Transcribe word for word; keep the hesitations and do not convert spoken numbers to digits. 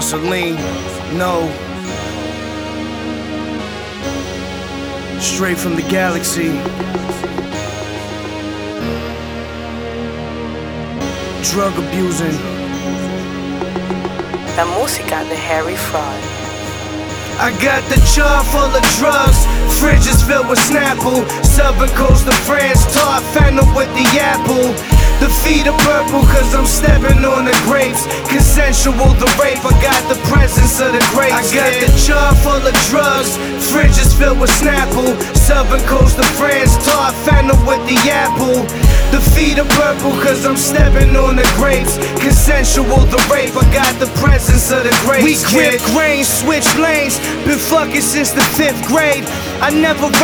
Marceline, no. Straight from the galaxy. Drug abusing. La música de Harry Fraud. I got the jar full of drugs, fridges filled with Snapple, Southern coast of France, tart fennel with the apple. The feet are purple cause I'm stepping on the grapes. Consensual the rape, I got the presence of the grapes. I got the jar full of drugs, fridges filled with Snapple, Southern coast of France, tart fennel with the apple. The feet are purple cause I'm stepping on the grapes. Consensual the rape, I got the presence of the grapes. We grip grain, switch lanes, been fucking since the fifth grade. I never